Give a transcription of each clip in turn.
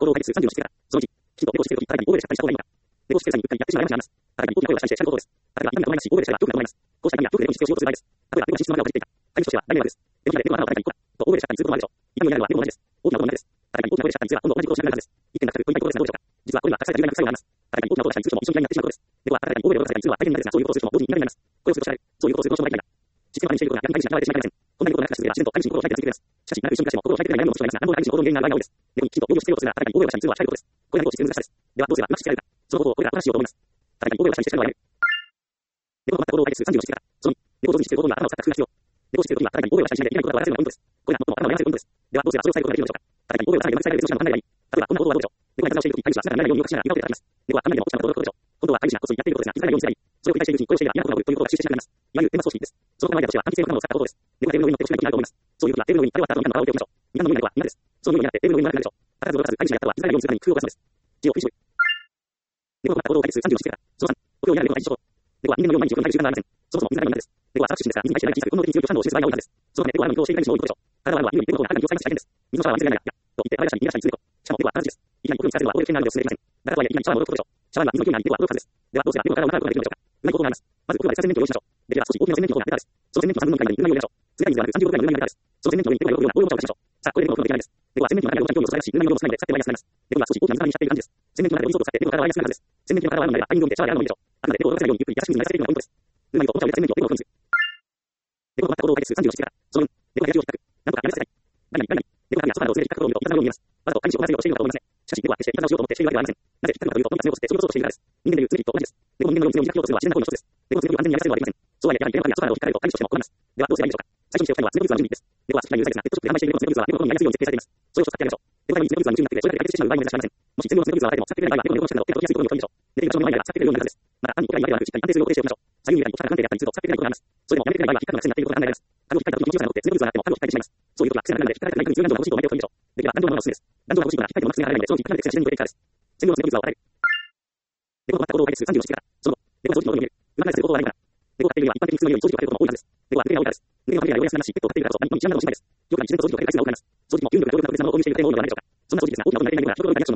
行動を解決する34式から、その1、きちんと猫をしているとき、誰かに大声で謝罪した方がいいのか。猫をしている際にうっかりやってしまいました。誰かに大きな声を出して謝ることです。例えば、今の前なし、大声でしたら恐怖だと思います。こうした意味や恐怖で猫に実践をしようとする場合です。例えば、猫は寝室の中を走っていた。飼い主としては大迷惑です。電気が出て猫が穴を誰かに行くと大声でしたに通報もあるでしょう。痛みをやるのは猫も同じです。大きな音も同じです。誰かに大きな声でしたにすら今度同じことをしなくなるはずです。一点だけということですがどうでしょうか。実はこれには隠された有害な副作用があります。誰かに大きな音を出したにする人も一緒に嫌いになってしまうことです。猫は誰かに大声を出したにするのは大変苦手ですが、そういうことをする人も同時に嫌いになります。これをすると知られる。そういうことをするとしても大嫌いだ。実践を真似していることが逆に飼い主に嫌われてしまいません。こんなにことがなくすれば自然と飼い主に心を開いて続けます。しかし、長く一緒に暮らしても心を開いてくれないものも少ないですが、何度も飼い主の行動の原因がないが多いです。猫にきちんと防御しているとするなら、誰かに大声を出したにするのは近いことです。これが猫を実践難しさです。では、どうすればうまくしてやれるか。そのことをこれからお話ししようと思います。誰かに大声を出したにしてしまうのはやめる。猫の困った行動を解決する34式から、その2、猫を同時にしている行動には頭を使った工夫が必要。猫をしているときは誰かに大声を出したりしないできないことが笑わせるのがポイントです。これが最も頭を悩ませるポイントです。では、どうすればそれを抑えることができるのでしょうか。誰かに大声を出さないでうまく伝えられる別の手段を考えればいい。例えば、こんな行動はどうでしょう。猫がいたずらをしているとき、飼い主は姿が見られないように動かしながら床を手で叩きます。猫はあんまりにも奥様と驚くことでしょう。今度は飼い主がこっそりやっていることですが、気づかないようにすればいい。それを繰り返しているうちに声をしていれば嫌なことが起こるということが示してしまいます。いわゆる伝播組織です。その考え方としては、短期性の頭を使ったことです。猫がテーブルの上に乗っておしまいになると思います。そういうときはテーブルの上に食べ終わった後のみんなの顔を置いておきましょう。みんなの上になるのはみんなです。その上になってテーブルの上になるでしょう。ただず動かず、飼い主がやったは気づかないようにするために工夫を凝らすのです。字を振り絞る。猫の困った行動を解決する34式から、その3、お経をやる猫が一緒。猫は人間のように毎日お経を唱える習慣がありません。そもそも水がないものです。猫は新しいですが、水が入っていない小さく、本能的に強い反応を示す場合が多いからです。そのため猫はあるのに移動している人も多いことでしょう。体はあるのは犬より猫の方が長くに使います大変です。水のシャワーは水がないが、と言って誰かに逃がしたりする猫。しかも猫は正しいです。いきなりお風呂に使わせるのは法律的なのでお勧めできません。だからとはいえ、いきなりシャワーを戻すことでしょう。シャワーには水の勢いがあり、猫は驚くはずです。では、どうすれば猫からを長くことができるのでしょうか。うまい方法があります。まず、お風呂で使う洗面器を用意しましょう。できれば少し大きな洗面器の方がベターです。その洗面器の3分の2回までにうまみを入れましょう。冷たい水ではなく30度くらいのうまみがベターです。その洗面器の上に猫が泳ぐような大いも茶を出しましょう。さあ、これで猫のお風呂できないです。猫は洗面器の中で動かす興味をそそられますし、うまみを戻さないので使ってマイナスになります。猫が少し大きな水に浸っている感じです。洗面器の中でお水を使って猫の体はマイナスになるはずです。洗面器の体はあるのであれば、タイミングを見てシャワーでやるのもいいでしょう。あくまで猫を動かせないようにゆっくり優しく水に慣らさせていくのがポイントです。うまみとお茶を入れた洗面器を猫のお風呂にする。猫の困った行動を解決する34式から、その4、猫が野獣を引っかく。なんとかやめさせたい。誰々、猫がソファーなどを連れて引っかくことを見ると、いたずらに見えます。わざと飼い主を怒らせるようとしているのかと思いますね。しかし、猫は決していたずらをしようと思ってしているわけではありません。なぜ引っかくかというと、とにかく猫を吸ってそぎ落とそうとしているからです。人間でいう通りと同じです。猫も人間のように強いを抱くようとするのは自然な行為の一つです。猫の強いを安全にやらせるのはできません。そうはいえ、やはり電話やソファーなどを引っかかれると飼い主としても困ります。では、どうすればいいでしょうか。最初にしておきたいのは、ツネコグッズの準備です。猫は好きな有罪ですが、ペットショップで販売している猫のツネコグッズは猫の好みに合いやすいように設計されています。それを使ってやりましょう。猫がにツネコグッズは夢中になってそれだけ解決してしまう場合もいらっしゃいません。もしツネコのツネグッズを与えても使ってくれない場合は、猫の猫の下など手が届きやすいところに置いておきましょう。寝ている場所の前では使ってくれるようになるはずです。また、単にお手紙だけではなく、しっかり安定するよう固定しておきましょう。左右におしゃれな関係であったりすると使ってくれないことがあります。それでもやめてくれない場合は引っかくが癖になっていることが考えられます。タグを引っかいた時に強さが残ってツネグッズがなくてもタグを引っかいてしまいます。そういう時は癖がなくなるので引っかかれてない時に強いランドが欲しいと思っておいておきましょう。できればランドのものがおすすめです。ランドが欲しいのは引っかいてもうまくつながらないので、その時引っかかれて癖が自然に取れていくからです。専用のツネグッズは与える。猫の困った行動を解決する34式から、その後、猫が掃除機の音に入れる。うまくないする方法はないから。猫を飼っているには一般的に普通の家より掃除機をかけることも多いはずです。猫は抜け毛が多いからです。抜け毛が多いからです。抜け毛が多いからし、ペットを飼っているからこそ、何も治安なども心配です。よく自然と掃除機をかける回数が多くなります。掃除機も有力な強力なプレスなどを購入している家庭も多いのではないでしょうか。そんな掃除機ですが、大きな音が鳴っていない猫が人と大リアクションを見せるはずです。猫は人より体は小さいですが、耳のところが小さいので、耳のところが小さくなったりしています。人の場合は20kg程度の大きな音が鳴っています。そうした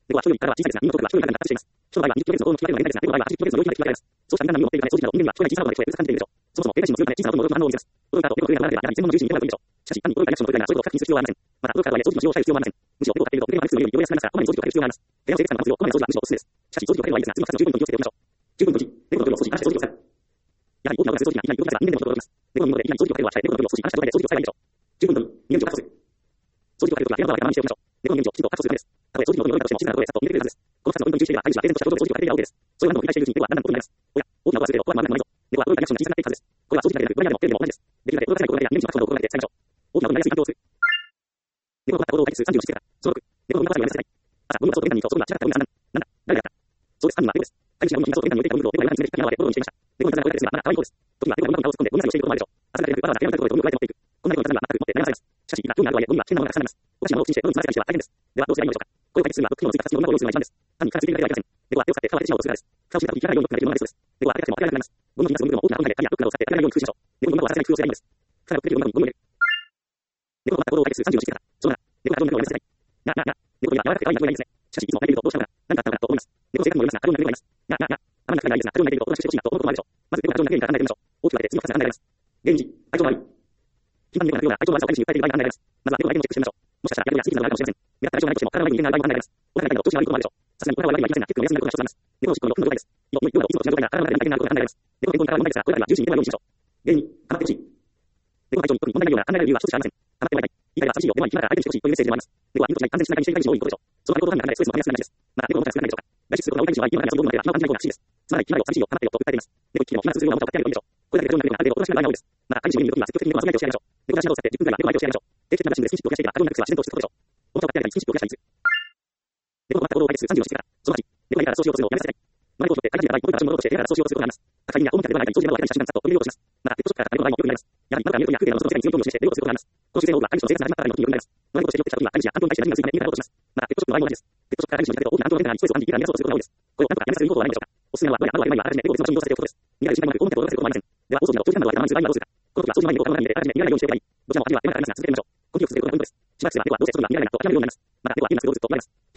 みんなの領域に近いからです。掃除機など人間には聞こえない小さな音が聞こえ、うるさく感じているでしょう。そもそも警戒心の強いため小さな音も驚く反応を生み出す。驚いた後、猫が上に上がらなければ、やはり専門の重視に猫がいるでしょう。しかし、単に驚いたリアクションの取りなら、そういうことを確認する必要はありません。また、驚くからとはいえ、掃除機の使用を控える必要はありません。むしろ、猫を飼っていると、手が悪くするより汚れやすくなりますから、こまめに掃除機をかける必要があります。部屋の清潔感の保つよう、こまめに掃除はむしろおすすめです。しかし、掃除機をかけるのはいいですが、次の2つの十分に気をつけておきましょう。十分の1、猫の泥を掃除、話して掃除をする。やはり大きな音がする掃除機がいきなり動かせば人間でも驚きます。猫の耳元でいきなり掃除機をかけるのは控え、猫の泥を掃除、話した状態で掃除を使えばいいでしょう。十分の2、身内を確保する。掃除機をかけるときは部屋の周りで我慢しておきましょう。猫の身内をきちんと確保するためです。たとえ掃除機の音に驚いたとしても静かなところでさっと逃げてくれるはずです。この2つのポイントに注意していれば、飼い主は平然とした表情で掃除機をかけていれば OK です。そういう何度も繰り返しているうちに猫はだんだんとことになります。おや、大きな音がするけど、ここはまずいぞ。猫は驚いたリアクションが小さくなっていくはずです。これは掃除機だけでなく、ドライヤーでもテレビでも同じです。できるだけ動かせない行動や耳に近くの行動で使いましょう。大きな音が鳴りやすい環境を作る。猫の困った行動を解決する34式から、その6、猫の耳の中ではやめさせない。朝、ゴミが外で玄関に行くと、外がちらっと見たら、なんだ、誰だった。そうです、犯人は猫です。飼い主がゴミを外で玄関に置いていたゴミ袋を猫が夜中に連れてきたので、ボロにしていました。猫のいたずらが多いですが、まだ可愛い方です。時には猫がゴミ箱を突っ込んでゴミ漁りをしていることもあるでしょう。朝だけでなく、わざわざ部屋の中でゴミを加えて持っていく。こんな猫のいたずらは全くもって悩まされます。しかし、興味があるとはいえ、ゴミは危険なものがたくさんあります。おかしなものを口にして、どんどん詰まらせたりしては大変です。では、どうすればいいのでしょうか。これを解決するには、毒機能のついた形のゴミ箱を用意するのが一番です。単に殻ついているだけではいけません。猫は手を使って皮を割ってしまうことがするからです。蓋を閉めた時に切らないように毒ができるのがベストです。猫は当てがっても当てられなくなります。ゴミの引き出すゴミ袋も大きな本体で紙やフックなどを使って当てられないように工夫しましょう。猫のゴミ箱は当てない工夫をすればいいんです。蓋がくれるゴミ箱にゴミを入れる。猫の困った行動を解決する34式から、その7、猫がどんな猫をやめさせない。猫には柔らかくて可愛い鳴き声がいいですね。しかし、いつも泣いているとどうしたのかな、何かあったのかなと思います。猫の性格もよりますが、過剰な鳴き声がいます。あまり泣き声がいいですが、過剰に泣いているとおとなしくしてほしいなと思うこともあるでしょう。まず、猫が過剰に泣く原因から考えてみましょう。大きく分けて次の2つが考えられます。原因1、愛情の悪い。頻繁に猫が鳴くような愛情の悪さを飼い主に訴えている場合が考えられます。まずは猫の相手もチェックしてみましょう。もしかしたら逆に安い傷があるかもしれません。目立った愛情がないとしても、体の悪い人間がない場合も考えられます。お互いの調子が悪いこともあるでしょう。さすがにお互い悪いのはいませんが、結構目安になることが一つあります。猫の尻尾の6分の5回です。よくよくいつも違う状態が体の中で2回になることが考えられます。猫の健康に体は問題ですが、これらには重視に入れないようにしましょう。原因2、構ってほしい。猫の体調に特に問題ないような考えられる理由は一つしかありません。構ってもらいたい。言いたいは寂しいよ。でも、暇だから相手にしてほしいというメッセージもあります。猫は犬と違い安全しないようにしている飼い主も多いことでしょう。その行動範囲が離れ、ストレスも溜めやすくなりがちです。また、猫の持ちが少ないでしょうか。外出することが多い飼い主は家の中で遊ぶのでは暇を感じない方が不思議です。つまり、暇を寂しいよ、構ってよと訴えています。猫一匹でも暇が続くようなものを買ってあげるといいでしょう。これだけで過剰になる猫がある程度おとなしくなる場合が多いです。また、飼い主の家にいるときは積極的に猫の遊び相手をしてあげましょう。猫が足などを使って10分くらいは猫の相手をしてあげましょう。定期的なダッシュでスキンシップを増やしていけば、過剰になる癖は自然と落ち着くことでしょう。おもちゃを買ってあげたり、スキンシップを増やしたりする。猫の困った行動を解決する34式から、その8、猫が家から掃除をするのをやめさせない。猫を取って飼い主がいっぱいゴミから物を落として部屋から掃除をすることがあります。高いには大物客ではないために掃除で窓を開けたり写真がさっと取り入れようとします。また、ペットショップから買った猫の場合もよく見られます。やはり窓から見えるときや空気での外の世界に強い興味を示してレゴをすることがあります。この姿勢の多くは飼い主の生活が始まったからの時によく見られます。野良猫をして拾ってきた時には飼い主や環境に対して何がついたり家から落とします。また、ペットショップの場合も同じです。ペットショップから飼い主の自宅で大きな環境の変化にストレスを感じ、家から逃げ出そうとすることが多いです。これをなんとかやめさせる方法はないのでしょうか。おすすめは窓や窓を開ける前にはあらかじめ猫を別の場所に移動させておくことです。逃げる心配もなく、大物客を動かせることもありません。では、放送時など長時間などは我慢する場合にはどうするか。この時は掃除前に猫を鏡に入れてあらかじめ見られないようにしておけばいい。どちらも味は手間がかかりますが続けてみましょう。呼吸を続けることがポイントです。しばらくすれば猫はどうせするのが見られないと諦めるようになります。また、猫は家の中でずっと見られます。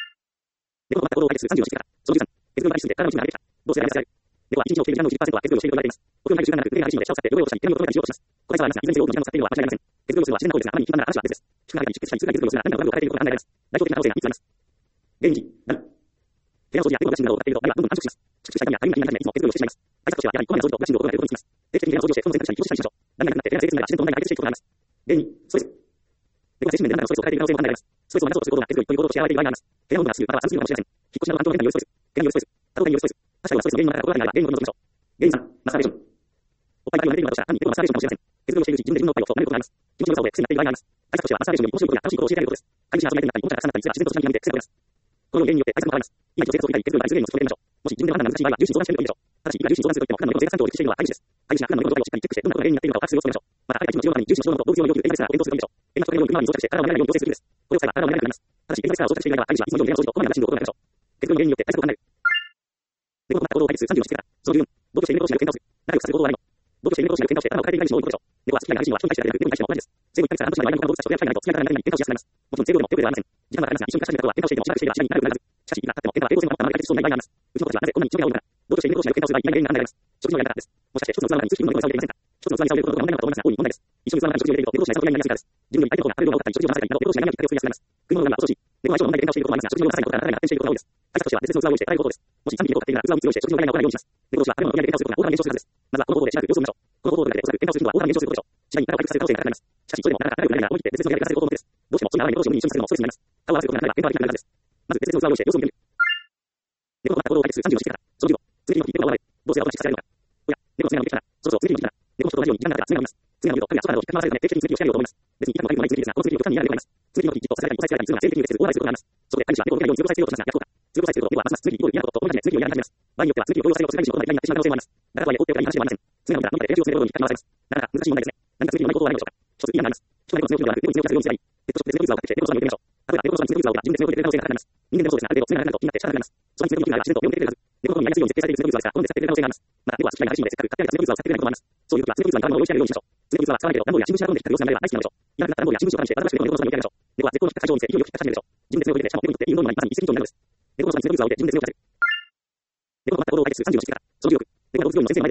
猫の行動を解決する34式から、その13、鉄分が排出で体の一部ができた。どうすればやりますか。猫は1日の経時間の10%は鉄分をしていると言われています。お風呂に入る習慣がなく、腕が激しいので、シャワーを使って汚れを落としたり、手紙を取ったりしようとします。個体差はありますが、いずれにせよ多くの時間を使っているのは間違いありません。鉄分量は自然な方ですが、あまりに頻繁なら嵐は別です。出荷が出血したり、痛が出血量が何かのブランドを変えていることが考えられます。代表的な可能性が3つあります。原因1、ダウン。部屋の掃除や猫がシンなどを使っていると、あるいはどんどん繁殖します。蓄積した痛みやかゆみが気になり始め、いつも鉄分をしてしまいます。対策としては、やはりこまめな掃除とブラッシングを行うことにつきます。定期的に部屋の掃除をして、その選択肢に投資したりしましょう。ダメがなくなって部屋が清潔になれば自然と問題が解決していくことがあります。原因2、ストレス。猫は精神面で何らかのストレスを抱えている可能性も考えられます。ストレスをなそうとすることが鉄分という行動として現れている場合があります。部屋の温度がすぐまたは寒すぎるかもしれません。引っ越しなど環境変化によるストレス。怪我によるストレス。多動によるストレス。他者がストレスの原因の中から心がないが原因を取り除きましょう。原因3、マスターベーション。おっぱいが慣れているのだとしたら、単に猫のマスターベーションかもしれません。鉄分をしているうち、自分で自分のおっぱいを舐めることがあります。気持ちの良さをで癖になっている場合があります。対策としては、マスターベーションより面白いことや楽しいことを教えてあげることです。飼い主が遊び相手になったり、おもちゃがたくさんあったりすれば自然とそちらに見て癖が出ます。この原因によって対策も変わります。今一度生活を取りたい鉄分がある原因の一つを決めましょう。もし自分で判断が難しい場合は、獣医師に相談してみるといいでしょう。ただし、いくら獣医師に相談するといっても、普段の猫の生活環境を熟知しているのは飼い主です。飼い主が普段の猫の状態をしっかりチェックして、どんなことが原因になっているのかを把握するように努めましょう。また、彼が一日の治療のために獣医師の処方の動物用の要求、エンマレスラーを検討するといいでしょう。エンマストレのように馬に装着して体を慣れないように調整するべきです。これを使えば体を慣れなくなります。ただし、エンマレスラーを装着していない場合、飼い主はいつも以上に部屋の掃除とこまめなブラッシングを行いましょう。鉄分の原因によって対策を考える。猫の行動を解決する34式から、その14、同居している猫同士が喧嘩をする。仲良くさせる行動はないの。同居している猫同士が喧嘩をして頭を変えている飼い主も多いことでしょう。猫は好き嫌いが激しいのは人に対してではなく、猫に対しても同じです。生後1ヶ月から半年までの間に他の動物たちと出会いがないと、付き合いがないと喧嘩をしやすくなります。もちろん生後でもよくではありません。時間はかかりますが、一緒に暮らし始めた頃は喧嘩をしていてもしばらくしていれば次第に仲良くならず。しかし、いくら経っても喧嘩は平行線を守ったままで解決しそうにない場合があります。うちの子たちはなぜこんなに一緒に会うのか。同居している猫同士が喧嘩をする場合、一番原因が考えられます。食事のやり方です。もしかして一つの器の中に数匹の猫が触れていませんか。一つの器に触れることが問題なのかと思いますが、大いに問題です。一緒に器の中に食事を入れていると、猫同士が餌を取り合いになりやすいからです。自分より相手の方が食べる量が多かったり、食事を混ぜたりなど、猫同士が何かきっかけを作りやすくなります。食い物の量が遅し、猫は相性の問題で喧嘩をしていることもありますが、食事の量が少ないことから仲が発展していることが多いです。対策としては別々の器を用意して洗えることです。もし3匹猫が飼っているなら器を3つ用意して食事の量がないようにします。猫同士は食べ物の取り合いで喧嘩をすることが大幅に減少するはずです。まずはこの方法でしばらく様子を見ましょう。この方法でおそらく喧嘩をする人は大幅に減少することでしょう。次第に仲を回復させる可能性が高くなります。しかし、それでもなかなか仲良くなれないなら思い切って別々の部屋で暮らせる方法のです。どうしてもそんな長い猫同士を無理に一緒にさせるのもストレスになります。顔を合わせることがなければ喧嘩はできなくなるはずです。まず別々の器を用意して様子を見てみる。猫の行動を解決する34式から、その15、次の日、猫が現れ、どうすればおとなしくさせられるのか。おや、猫の爪が伸びてきたら、そろそろ次の日から、猫の人と同じように時間が経ったら爪が伸びます。爪が伸びると、彼が空を引っかき回されるため、定期的に続きをしてあげようと思います。別に痛くも痒くもない続きですが、この続きを極端に嫌な猫がいます。続きの日、じっとさせられたり、押さえつけられたりするのが生理的に受け付けず、大笑いすることがあります。そこで飼い主は猫を受けないように続かさせようとしますが、逆効果。続かさせると、猫はますます続きイコール嫌なことと思い始め、続きをやらなくなります。場合によっては続きを強要させようとする飼い主の行動が嫌になってしまう可能性もあります。だからとはいえ、放っておけばいい話ではありません。爪が伸びたら伸びたで、レアを進めるように引っかき回されます。なかなか難しい問題ですね。何か続きのないことはないのでしょうか。一つ嫌なのがあります。人は猫の爪を切るのではなく、猫に爪を切らせるようにすればいい。ペットショップで爪の傷を買ってきて、猫のそばに置いてみましょう。例えば、猫のそばに爪の傷をが自分で爪を切れている可能性が高くなります。人間でもそうですが、ある程度爪が長くなると気になって仕方なくなります。そばに爪を切るのが自然と病気が出るはず。猫の方にやりやすいように設計されている爪の傷はですが、好んで使っている可能性があります。また、猫は好き嫌いが激しいので、せっかく買ってあげた爪の傷を使ってくれないこともあります。そういう時は爪の傷は似たものを用意してあげるようにしましょう。爪の傷は使わないけど、段ボールや新聞紙などで引っ掛ける様子が見られば大好きなのでしょう。いなくなった段ボールや新聞紙を絡めして、新しく猫のそばに置いてあげましょう。猫は絶好の引っ掛けを見せ、勢いよく引っ掛け始めるでしょう。自分で爪を入れて、しかも手に取っていい運動になり、まさに一石二鳥になるのです。猫のそばに爪の傷を置いて、自分で爪を切らせる。猫の困った行動を解決する34式から、その16、猫は動物病院の先生の前で大笑いする。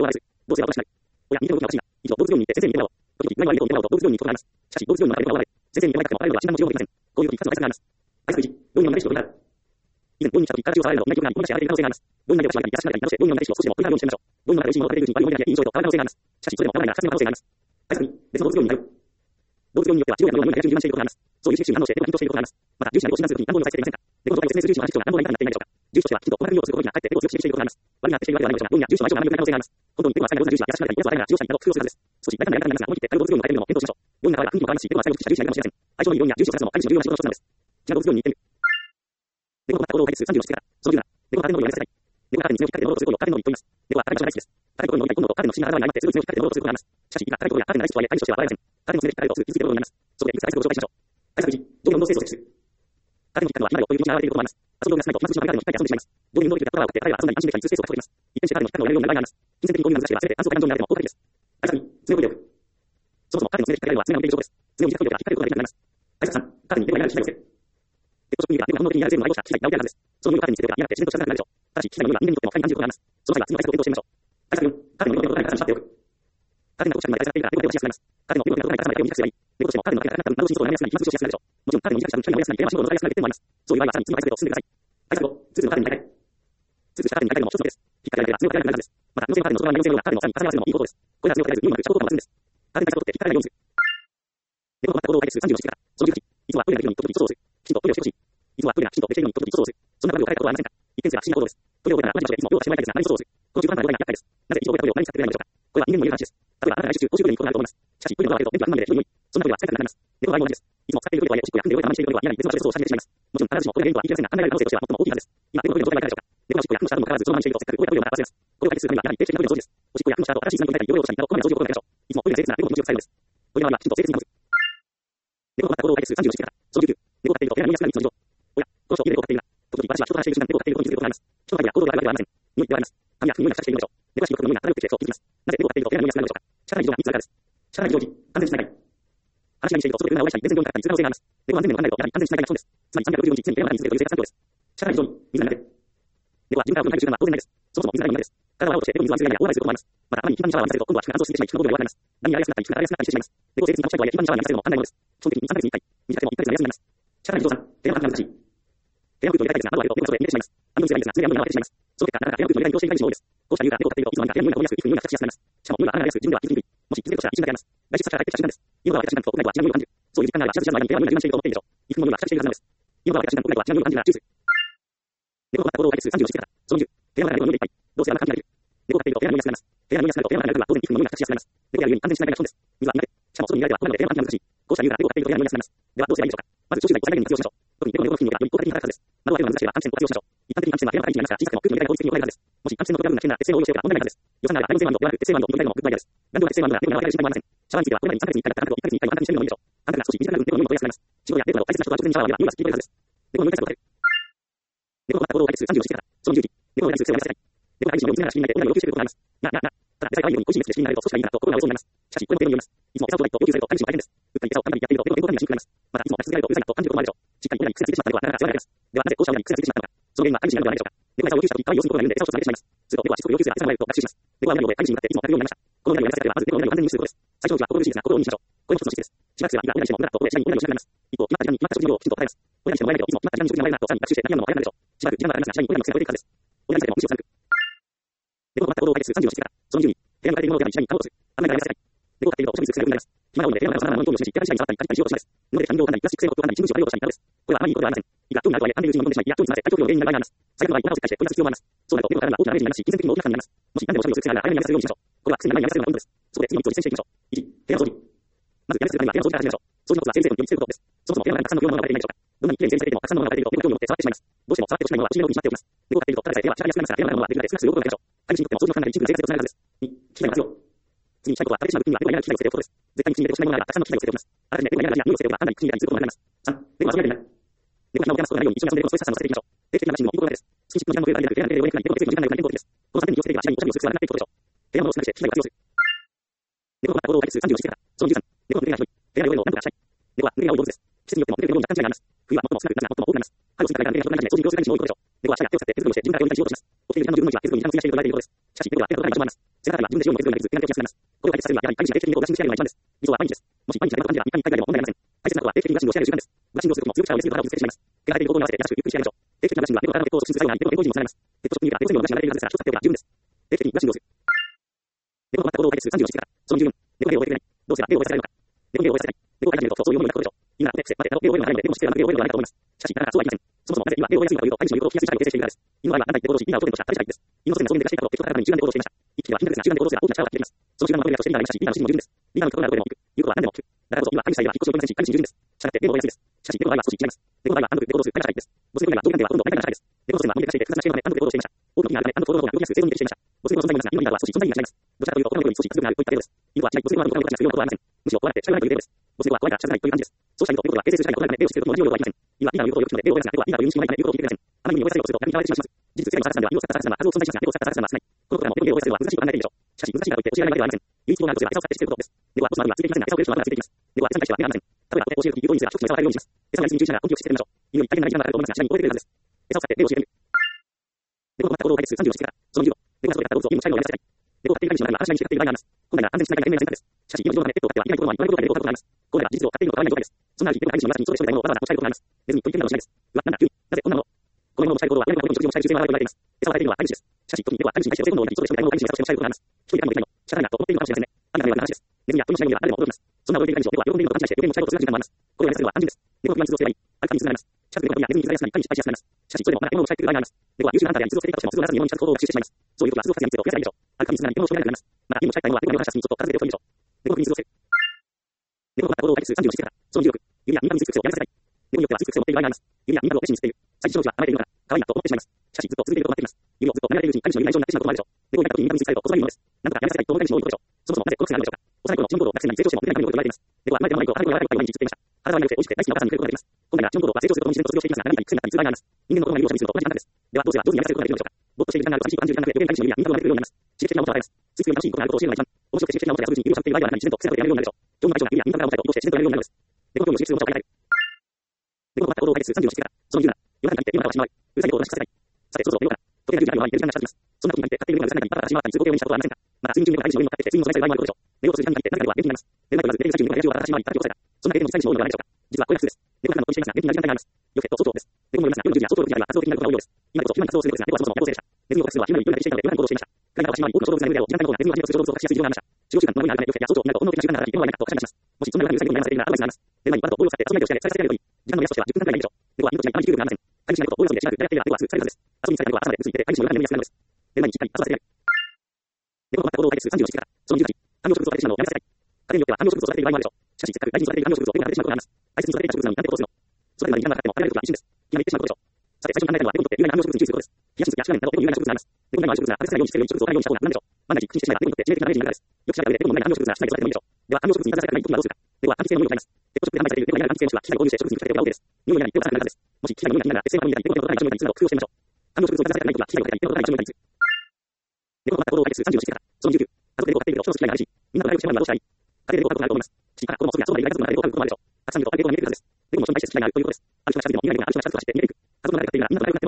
動性は私なり。親、見ての動きが私が、以上、動物病院に行って先生に見てもらおう。時々、具合悪いと言ってもらうと動物病院に行くことがあります。しかし、動物病院の中で見てもらわれ、先生に見てもらいたくても、あらゆるは診断の治療もできません。こういう時、二つの対策があります。対策1、病院の中で医師を取り払う。以前、病院に来た時、体中を触られるなど、内容がない、こんなし荒れる可能性があります。病院内で私がいたり、休まれたりなどして、病院の中で医師を少しでも取り払うようにしてみましょう。病院の中で医師を取れるうちに、悪いものやいい症状と変わる可能性があります。しかし、それでも変わらないなら、殺人の可能性があります。対策2、別の動物病院に通う。動物病院によっては治療や病院の中で順番していることがあります。そういう重視に反応して、手を緊張していることがあります。また、重視などを診断するときに乱暴に再生していませんか。で、この状態を説明する重視の話長が乱暴な言い方になっていないでしょうか。重視としては、きちんと行うようすることにかえって、手を強く刺激していることがあります。悪いなってしているわけではないのでしょうが、病院や重視の相性が悪い可能性があります。本当に手を扱いなど重視は優しくなったり、優しくなったり、治療者になど工夫をするはずです。少し大胆なやり方になりますが、思い切って他の動物病院を変えてみるのも検討しましょう。病院の中では雰囲気も変わりますし、手は最後に重視なりかもしれません。相性のいい病院や重視を探すのも、ある種の重要な仕事の一つなんです。違う動物病院に行ってみる。猫の行動を解決する30の質から、その10な、猫は彼のようにやらせたい。猫は彼に強く引っ掛けて物をすることを彼のようにと言います。猫は彼の人が大好きです。彼のことに乗りたい、今度と彼の不思議な現れに相まってすぐ強く引っ掛けて物をすることがあります。しかし、いくら彼のことや彼の大好きとはいえ、彼としては笑えません。彼のすねで彼とすぐ気づけることになります。そこでいくつか対策を紹介しましょう。対策1、上下運動性を設置する。彼の引っ掛けは今よという気持ちが現れていることもあります。遊びをなさないと、まず後ろの彼の引っ掛けで遊んでしまいます。上下運動できるところが分かって、彼は遊んだり安心できたりするスペースを取ります。一転して彼の引っ掛けをやれるようになる場合があります。金銭的にこういう難しいは全て暗想感情になっても効果的です。対策2、爪を振り力。そもそも彼の爪で引っ掛けられるのは爪が向いている証拠です。爪を短く振り力が引っ掛けることができなくなります。対策3、彼に手がやる機械を寄せる。ペットショップにいるが、猫が本能的にやる全部の愛好者、機械が直であるはずです。その匂いが彼については、嫌なって自然としたくなるでしょう。ただし、機械の匂いは人間にとっても不快に感じることがあります。その際は次の対策を検討してみましょう。対策4、彼の匂いを彼に形にしておく。彼の読者にまで対策がいいから、猫が手をしやすくなります。彼の匂いを彼に手を短くすればいい。猫としても彼の手が長くなったら、窓をなるしにことを悩みやすくなり、一発をしやすくなるでしょう。もちろん、彼の短くしたのに手が長くなり、手間仕事を長くなり、手もあります。そういう場合は、さらに次の対策へと進んでください。対策5、スーツの彼に変えたい。スーツした彼に変えたいのも一つの手です。引っ掛けられれば、爪を変えられるはずです。また、布製の彼の外側に寄せるような彼のさらに重ね合わせるのもいいことです。これら爪を変えず、匂いまでしたことを待つんです。彼に対策を取って引っ掛けられるようにする。猫の全く行動を解決する30の質から、その18、いつもはトイレができるように時々外をする。きちんとトイレをしてほしい。いつもはトイレがきちんとできるように時々外をする。そんな場合を変えたことはありませんか。一見すれば不思議なことです。トイレを出たら、マジでいつも用がしてもらいたいですが、何も外をする。この中途半端な動きが厄介です。なぜ一度覚えたトイレを何に使ってくれないのでしょうか。これは人間にも言える話です。例えば、あなたが来週中、公衆トイレに行くことがあると思います。しかし、トイレのドアを開けると、便器が開くまでひどい匂い。そんなトイレは使いたくなくなります。猫の場合も同じです。いつも使っているトイレとはいえ、おしっこや糞で汚れたままにしているトイレは嫌なり、別の場所でそう始めてしまいます。もちろん、必ずしもこれが原因とは言い切れませんが、考えられる可能性としては最も大きいはずです。今、猫のトイレの状態がいかがでしょうか。猫がおしっこや糞をした後もかかわらず、そのままにしていると、せっかく覚えたトイレをまた忘れます。これを解決するためには、やはり定期的なトイレの掃除です。おしっこや糞をした後、新しい砂を入れたり、汚れを落としたりなど、こまめな掃除を心がけましょう。いつもトイレが清潔な猫の気持ちを伝えるのです。トイレの周りはきちんと清潔に保つ。猫の全く行動を解決する30の質から、その19、猫を飼っていると手が飲みやすくなる3つの事情。おや、この人を家で猫を飼っているが、時々私は人と話している瞬間、猫を飼っていることに気づくことがあります。人の会議や行動があるわけではありません。匂いではあります。髪や糞の匂いが臭くしているのでしょう。猫がしにくくの匂いが漂ってきて、そう気づきます。なぜ猫を飼っていると手が飲みやすくなるのでしょうか。社会の事情が3つあるからです。社会の事情1、安全しない。話し合いにしていると、外で運動をしたり、別の病院から見つかる可能性があります。猫は安全面を考えると、やはり安全しないが基本です。つまり364日、常に手を洗い続けるという生活環境です。社会の事情2、水が苦手。猫は自分から運動に入る習慣は当然ないです。そもそも水が苦手です。体を洗おうとして、手を水を浴びせるや大洗することもあります。また、あまりに頻繁にシャワーを浴びせると、今度は皮膚が乾燥してきてしまい、皮膚の部分が弱くなります。何やりやすくなったり、皮膚が荒れやすくなったりしてしまいます。猫を清潔に保ちたいとはいえ、頻繁にシャワーに浴びせるのも簡単なものです。基本的に2、3ヶ月に1回、短くても1ヶ月が安くなります。社会の事情3、手が難しい。手が空気を入れたいですが、窓を開けると、猫のそばへ逃げてしまいます。網の水がいいですが、爪や網が慌ててしまいます。その結果、なかなか手が空気を入れたり移動していない人も多いです。こうした理由から猫を飼っていると、いつの間にか手の匂いが飛びやすく、皮膚の匂いが形しやすくなります。しかも、匂いは穴がありやすく、自分では気づきにくい。もし気づくとしたら一瞬だけあります。外出先から帰ってきた瞬間です。家の側は開けた瞬間と、屋内は違う匂いを感じる。そういう実感があれば、知らず知らずの間に手が匂いが充満していると思っていいでしょう。皮膚の匂いは付着しているはずなのです。家の側は開けた瞬間と、屋内は違う匂いを感じるなら注意する。猫の全く行動を解決する30の質から、その20、手が中で猫の匂いでいっぱい。どうせあんな感じが出る。猫が飼っていると手が匂いやすくなります。手が匂いやすくなると、手が中で猫は当然皮膚の匂いが形しやすくなります。猫やるように安全しないが基本です。水は苦手。しかも外にいられば、他ので手が難しい。こうした理由から猫が飼っていると手が匂いやすくなります。では、どうすればいいでしょうか。まず、消臭剤を最大限に活用しましょう。特に猫の匂いがより効果的に働くはずです。窓を開けるのが難しいは換気扇を活用しましょう。一般的に換気扇は部屋の回りになりますが、小さくても空気の入れ替えが効率的に行えるはずです。もし換気扇の扉部分が危険なら、鉄製のオイルをしておけば問題ないはずです。予算があれば、ダイオン製バンドではなく、鉄製バンドを入れ替えるのもグッドアイデアです。何でも鉄製バンドが猫に与える心配もありません。シャワーについては、これまでに3ヶ月に1回だったら、1ヶ月に1回は換気してみるのもいいでしょう。換気が少し短くなる分、猫の匂いも取りやすくなります。仕事や猫など大切な人が直前にシャワーを浴びれば、匂いがすっきり取れるはずです。猫の匂い対策を立てる。猫の全く行動を解決する30の質から、その11、猫の匂いについてはやらせない。猫が飼い主の様子見ながら仕切りになって、女が要求してくることがあります。ただ、餌が可愛いように美味しいメスで仕切りになると少しがいいなと心が折れそうになります。しかし、これも手のように思います。いつも餌をちょうだいと要求されると飼い主も大変です。うっかり餌を食べたりやっていると、猫の健康管理がしにくくなります。また、いつも出し続けられるとうるさいなと感じることもあるでしょう。しっかり親に癖がついてしまった猫はなかなか世話が焼けます。では、なぜこうした親に癖がついてしまったのか。その原因は飼い主にあるのではないでしょうか。猫が餌を要求したとき、可愛い様子に心が緩んで餌をちょっとあげてしまいます。すると、猫はしつこく要求するが餌がもらえると学習します。猫は親に覚え、飼い主に向かっていつも食べるようになりました。この親にやらせ方では、まず猫の親を完全に無視することです。最初のうちは心苦しいですが、心を無視しましょう。これも一つの質です。しばらくすれば、いくら親にしても無駄だと親に親に教えられます。一方、決まった時間に決まった食事量をきちんと答えます。親にしてもらえないけど、いつも決まった時間に食事がもらえるなとさらに学習して、何やるのも早くなるでしょう。しばらく時間がかかりますが、社員親にも癖がついていくはずです。親にされても無視を貫く。猫の全く行動を解決する30の質から、その20に、部屋に置かれているものを手に社員に頼むとする。案内がやらせない。猫が飼っていると、食事する癖が良くなります。暇が多いので、部屋の中をさまざまなものに興味を示し、手紙社員に触ったり、書いたりしようとします。布で紙を噛んだり、プラスチック製のコップを噛んだり、新聞紙を割り落としたりなどです。これはあまりいいことではありません。いくら興味があるとはいえ、噛んでいるうちに飲んでしまい、いや、興味になって体調不良の原因になる場合があります。最悪の場合、お腹をすっかりして、取り出す必要もあります。そうなると、猫が体が大きなダメージになりますし、金銭的にも大きな負担になります。もし何でもおしゃべりをする癖があるなら、早めにやめさせるようにしましょう。これは癖にならないようにやめさせるのがポイントです。そこで次の3つを実践していきましょう。1、部屋の掃除。まず、やめさせるためには部屋の掃除から始めましょう。掃除のコツは整理整頓によりつけることです。そもそも部屋の中にたくさんの不要なものが出ていないでしょうか。どんなに綺麗に整理されていても、たくさんのものが出ていると、猫が興味を持って触ってしまいます。どうしても触ってほしくないものは不思議なようにしまっておきます。猫が飼っていると、ただでさえ手は力が安くなりますが、部屋の中のものはできるだけ少なくすることを心がけましょう。飼い主にとっても掃除の負担が一部で生活へとつながるはずです。2、機械の活用。次にしたいことは、食べてしまう時には猫が嫌な機械を捨てておくことです。絶対に口に入れてほしくないものがあれば、たくさんの機械を捨てておきます。あらかじめ猫が嫌な匂いを捨てておけば、単なる口に入れたりすることになります。3、猫が遊び相手になる。猫が暇を持て余すことがないように、一緒に遊んでいる猫のストレス発散をさせていきましょう。定期的な話にもいいことなんです。スキンシップの時間も増えるだけでなく、部屋の中で猫が出てくる時間が長くなり、猫の時です。この3点に気をつけていけば、社員におしゃべりをする必要がなくなっていくことでしょう。部屋のものを少なくして、機械を活用する。猫の全く行動を解決する30の質から、その13、猫の手が広い。部屋の汚れを何とかしたい。猫は脱げが多い動物です。季節によっても出てくる量に若干違いがあります。冬は最も少なく、夏が最も多くなります。春を過ぎたら手が広くなり始め、掃除に要する飼い主も多いことでしょう。猫は舌や手を使って手作りをして自分から料理にしようとします。起きている時間の十分には手作りを2、3分やしていると言われていることです。しかし、猫は手が届かない場所もあります。 セガタリは自分で使用の継続になりず、手がけをしなす。これを解決するには、やはり毎日定期的に動画審議を仕上げるのが一番です。理想は毎日です。もし毎日やることができれば、日韓以外でも問題ありません。大切なことは定期的にガシングを仕上げる習慣です。ガシングをすることも強く力を入れするからをぶつけてしまいます。手がけている動向に合わせて優しくゆっくり仕上げましょう。定期的なガシングはペットからのペットを促進する作用があり、ペットの健康にもつながります。ペットショップにはペット専用のガシングが出ているはずですが、一つ買っておけば十分です。定期的にガシングをする。猫の困った行動を解決する34の質から、その十分。猫の芸を終えてくれない。どうすれば芸を終えさせられるのか。猫の芸を終えさせない。猫を書いてみると、そういう思いがなくなるでしょう。今、コネクセ、待て、芸を終えるのがないので、猫の姿勢が芸を終えるのがないかと思います。しかし、なかなかそうはいきません。そもそもなぜ今、芸を終えすぎたかというと、相手の有効を引きやすい社会を形成しているからです。今は何回言って行動し、今をトレンドした旅したいです。今のすでにそういう出がしていたと、結局体に柔軟で行動していました。一匹は頻繁ですが、柔軟で行動するが大きな力を発揮できます。その柔軟のまとめがとして今がありましたし、今の指示も十分です。今の聞くことがあることでも聞く。言うことは何でも聞く。だからこそ、今は神主体では引っ越しを行いませんし、神主十分です。したがって、芸を終えやすいです。しかし、猫の場合は少し違います。猫の場合は暗黒で行動する快な社会です。ボス猫の場合は長期間ではほとんど快な社会です。猫の祖先はアメリカで複雑な視点のため暗黒で行動していました。多くの時には暗黒行動が動きやすく生存に適していました。ボス猫の存在になりますが、今のリーダーは少し存在にいらっしゃいます。どちらかというと、他のことに少し活力があるといった程度です。犬は違い、ボス猫は他のことに必要なことはありません。むしろ怖がって仕方がないという程度です。ボス猫は怖いから仕方ないという感じです。そうした意味と、いうことは形成する社会が異なるため、芸をしていることも同じようではありません。犬はリーダーの言うことをよく聞くので、芸を終えますが、猫はリーダーを有認識ないため、言うことを聞いてくれません。あまりにも追い越されようとすると、逆に変われてしまいます。事実、世界のサーカスさんでは、犬を使ったサーカスさんは数多く存在しますが、猫を使ったサーカスさんは少ない。このことからも、猫の芸を追い越せるのは難しいと考えているでしょう。しかし、難しいからといって教えられるわけではありません。唯一必要なことは餌を使ってしていることです。猫はボスの後にはついていきませんが、餌をくれる人の後がついていきます。猫は餌に対しては目がありません。例えば、教えるとき、言うといいですが、一つの餌を与えるようにします。餌をやりすぎに注意しながら根気をしてみましょう。犬より大変な時間がかかると思いますが、次第に覚えてくれるはずです。餌を使って芸を教えてみる。猫の困った行動を解決する34の質から、その2を、猫がそうやった動物を犬のチャイルをやらせない。猫を飼っている飼い主の中には話し合いに従っている場合があります。本来は安全しないが賢明な選択です。しかし、今の世の中でペットを飼ってはいけないところもあり、言われることが猫を飼っています。これは事実を飼っているのか飼わないのかです。そんなある日、猫が飼い主の中にそれで将来のものをわざわざ持ち帰ることがあります。別にと言ってみるなどしないです。うわ、なんだ、急に。なぜこんなもの。このものを持ち帰ることは、親のことに食事を持ち帰る習性が現れています。餌を与えているのは飼い主です。しかし、時に猫は飼い主に対してお手本のようにそれで将来の飼い主に餌をして持ち帰ることがあります。一人でもいても、仕方ないなと思っているのかもしれませんね。あるいは話です。ネズミや鳥の死骸には誰でも驚きます。そんな驚いている飼い主を猫は喜んでいるのと勘違いして余計に持ち帰ろうとする時間もあります。これをやめするのは単純です。猫の不安に通をすればいい。あるかにつながります。しかし、猫の鳥やネズミにつながりやすくなり、飼いに失敗しやすくなります。しかし、それでもまだ獲物を持ち帰っている場合があります。猫は優秀なハンターや水を捨てたとしても、すぐならずに獲物に近づく行動を学習してしまいます。そういう時は数を活や密度を増やせばいいでしょう。あるかにつながり、獲物を将来になります。また、犬を持ち帰った犬は猫が話した隙にちょっと片付けておくといいでしょう。猫の国に水を捨てる。猫の困った行動を解決する34の質から、その16、指や民間に水くせをやめさせない。猫によっては水くせを持っている場合があります。指や民間を熱心に吸っている。最初のうちは甘えているのかな、可愛いなと思ってしまいます。しかし、ずっと続けていることになっています。指をずっと舐められているうちに飼い主の指が異常になってしまうこともあるでしょう。猫を抱いた時に民間に水使えると細いものです。なんとかやめさせたいと思う飼い主も多いことでしょう。そもそもなぜこの癖があるのでしょうか。幼い頃の知能行動を学生なり成長しても出ないためにと言われています。猫は生まれて間もないと腹が柔らかいと毎日ずっと言っていました。体は良くて美味しくて大好きなお母さんに触れることができます。本来は知能行動が成長するとともに自然と卒業していきますが、何かに癖になったり痛い場合があります。人間の心が利用者にするのと同じ簡単です。では、どうすれば上手にやらせることができるのでしょうか。ぼーっとしている時間があると寂しいと感じる時間が増え、余計に飼い主の指や民間を舐めてくるようになります。刺激的なおもちゃを与えます。ついつい楽しいことがあることを教えるのが一番。面白くて刺激的なおもちゃや遊ぶうちに指を探っている場合ではないのに自然と癖が出てやめるようになるでしょう。上手な相手の指や民間からおもちゃとどうして自然とやめるようになるのです。猫の興味を刺激するおもちゃを与えたい。猫の困った行動を解決する34の質から、その言うな。夜中に言って今からは死ぬまい。うるさいことをなしさせない。さて、そろそろ寝ようかな。時計が10時になるように寝る時間が近づきます。そんな時に限って勝手に猫がうるさい中にパタパタ走り回ったり通行手をにしたことはありませんか。また、睡眠中に猫が飼い主の上に乗っかってきて睡眠を阻害する場合もあることでしょう。寝ようとする時間に限って中では元気になります。寝る前と言わず寝ている最中に猫が部屋中をパタパタ走り回り、叩き起こされた。そんな経験の実際に死ぬのではないでしょうか。実はこれが普通です。猫が普段のことにしていますが、元気になる時間帯があります。よくと外です。猫もいますが、夜の10時や外の6時台は活動的になることが多いようです。今こそ暇に活動するのですが、猫はそもそも夜行性でした。ネズミを捕獲するのは昼間にゆっくりしていたので夜間に行動していました。暗い中を走り回り、多くの小動物がいるであろう時間帯の方がネズミをはじめとする小動物を隠しやすい事情がありました。使用習慣の無理な歩きや外を見ると本能的な習慣が働き、犬はないなとおかしなります。もしそんな夜間にうるさい猫に悩ませているならアドバイスがあります。寝る前にバットとボールを使って遊び相手をしてあげ、再生させられるといい。時間の目安としては10分間くらいでいいでしょう。猫は命にあまり気力がありません。飼い主が猫とボールを遊んでしばらく大学では猫はすぐ疲れるはずです。遊びに疲れた猫は朝までぐずついて飼い主の夜間眠りやすくなるのです。寝る前にしっかり遊ばせてやる。猫の困った行動を解決する34の質から、その18、観葉植物を飼ってしまうのをやめさせたい。家庭によっては観葉植物を育てている場合もあるでしょう。しかし、せっかく大事に育てている観葉植物を手がかけてしまうことがあります。大切に育てていた植物なのになんてことをするの。育てるのに時間がかかっても食べられることは一瞬です。気がめいってしまうことでしょう。さて、最初に考えたのは猫にとって有害な観葉植物に注意することです。ヒヤシンスやシガレンなど猫に有害な植物があります。猫に害の植物が食べさせないようにしている植物を飼わないようにした方が無難でしょう。万が一駆使してしまえば猫にとって致命的なダメージになるからです。よく調べた上で猫の害な観葉植物が室内で育ててもいいでしょう。では、観葉植物にいたずらされたくない時にはどうするか。猫は換気性の匂いを嗅ぎます。ペットショップで販売されている猫が嫌な換気性の種は機械を購入して植物に吹きかけておけば OK です。匂いが嫌なら手を出さないはずです。もし機械の匂いが気になら鉄製の匂いが気になら猫のことが一緒にいたりするなど工夫をしてみましょう。観葉植物をいたずらされたくない時は機械をかけたり猫のことが一緒にいたりする。猫の困った行動を解決する34の質から、その19、家族で猫を飼っているけど人の付き合いが激しい。みんなと仲良くしてもらうにはどうしたらいい。家庭で猫を飼うことがあると思います。地域から子供をすぐや将来大家族の中で猫を飼うこともあるでしょう。たくさんいると家庭で猫が見えてくるはずです。猫も人に対して付き合いがあるということです。ある人が近くでも見ない猫がある人が近く走って逃げていく。家族の中で飼っているならみんなと仲良く飼ってもらいたいというのが本望です。なぜ付き合いがあるのでしょうか。一般的な猫として猫は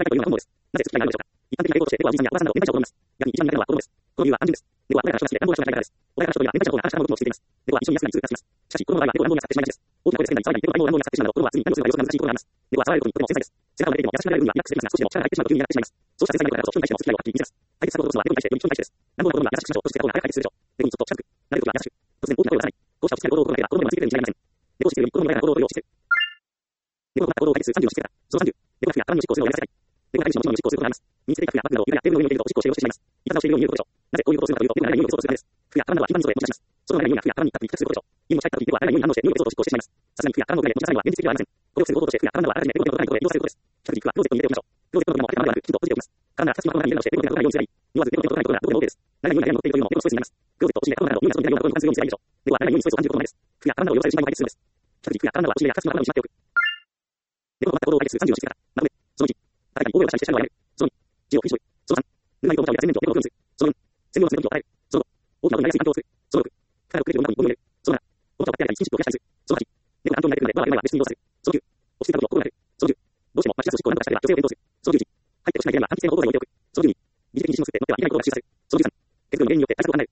人間の例として猫はおじいさんや母として猫を見るます。逆に一番苦手なのは子供です。逆に一番苦手なのは子供です。この理由は安全です。猫は親から人が好きで乱暴な人が嫌いからです。親から人には連敗した方が話したものをついています。猫は一緒に休んだり通過します。しかし子供の場合は猫を乱暴に扱ってしまいがちです。大きな声で叫んだり騒いだり猫が乱暴に扱ってしまうなど子供は常に何をするか予測が難しいことがあります。猫は触られることにとても繊細です。背中を撫でても優しくなれる分にはリラックスできますが、少しでも力が入ってしまうと急にやってしまいます。そうした繊細な猫だと人に対しても付き合いをはっきり見せます。解決策を起こすのは猫に対してより人に対してです。乱暴な子供は優しくしましょうとしてた方が早く解決するでしょう。猫にちょっと近く、なるべくは優しく、突然大きな声を出さない。こうしたお付き合いの行動を行えば子供にはついているに違いありません。猫をしつけるより子供の嫌な行動をより落ち着ける。猫の困った行動を解決する34の質から、その30、猫が服や体におしっこをするのをやめさせたい。猫が飼い主のおしっこをすることがあります。身につけていた服やバッグなどを床やテーブルの上に置いているとおしっこをして汚してしまいます。いたずらをしているように見えることでしょう。なぜこういうことをするかというと、猫が匂いを掃除するためです。服や体などは頻繁にそれ持ち出します。その前に服や体に行った時に比較することでしょう。犬も近い時に猫は体が匂いに反応して匂いを掃除してしまいます。さすがに服や体の上で持ち出さないのは現実的ではありません。これをする方法として服や体はあらかじめ猫の手の届かないところへ移動させることです。比較的服はクローゼットに入れておきましょう。クローゼットの中も開けたままではなく、きちんと閉じておきます。体なら二つの箱の中に入れ直して猫の手の届かないようにすればいい。匂わず猫の手の届かないところならどこでも OK です。何が匂いが部屋に残っているというのも猫のストレスになります。クローゼットを閉じて箱の中など匂いがその匂いが残るようなところに感じるようにすればいいでしょう。猫は誰が匂いにストレスを感じることもないです。服や体などを汚される心配も解決するんです。比較的服や体などは押し入れや二つの箱にしまっておく。猫の困った行動を解決する34の質から、まとめ。その1、誰かに大声を出したりしてしまうのをやめる。その2、字を禁止する。その3、ぬるま湯とおもちゃを入れた洗面所を猫の分する。その4、洗面をする時を与える。その5、大きな音になりやすい環境を作る。その6、負荷をくれるような中にゴミを入れる。その7、おもちゃを買ってあげたり、スキンシップを増やしたりする。その8、猫が環境に慣れてくるので、ママがいないわ別室に移動させる。その9、落ち着いた時を心がける。その10、どうしても待ち出すおしっこを何とかしたりは女性を転倒する。その11、入ってほしくない部屋には換気扇を大声に置いておく。その12、疑似的に自信を作って乗ってはいけないことが習させる。その13、手作りの原因によって対策を考える。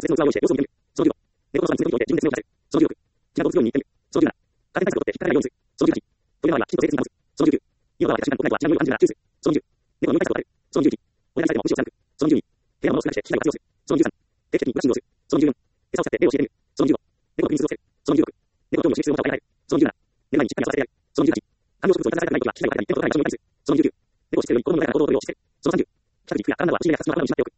別の器を用意して様子を見てみる。その15、猫の空に水を置いて自分で水を動かす。その16、気が動物病院に行ってみる。その17、風対策を取って引っ掛からないようにする。その18、扉側が木の性別に保つ。その19、家の側は私が国内とはちなみに安全なら9する。その20、猫の入会策を立てる。その21、お願いされても無視を貫く。その22、部屋の物を少なくして機材を活用する。その23、定期的にブラッシングをする。その24、餌を使って例を教えてみる。その25、猫の首に鈴をつける。その26、猫の業務の進出をまたを与えられる。その27、寝る前にしっかり遊ばせてやる。その28、観葉植物をいただされたくないときは機材を当てたり一点を取らない場所に置いたりする。その29、猫の前に向かいから行動を取るよう指示する。その30、近くに服や体などは地面やガスの頭にしまっておく。